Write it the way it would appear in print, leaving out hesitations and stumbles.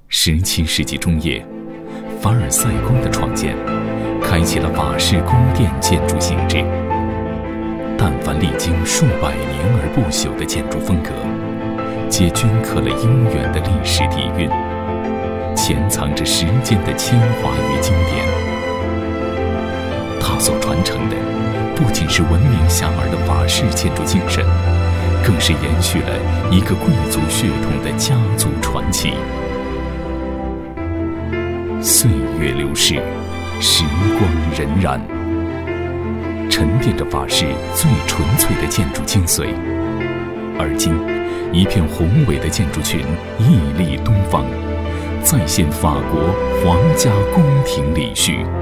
17世纪中叶，凡尔赛宫的创建，开启了法式宫殿建筑形制。但凡历经数百年而不朽的建筑风格，皆镌刻了悠远的历史底蕴，潜藏着时间的铅华与经典。它所传承的，不仅是闻名遐迩的法式建筑精神，更是延续了一个贵族血统的家族传奇。岁月流逝，时光荏苒，沉淀着法式最纯粹的建筑精髓。而今，一片宏伟的建筑群屹立东方，再现法国皇家宫廷礼序。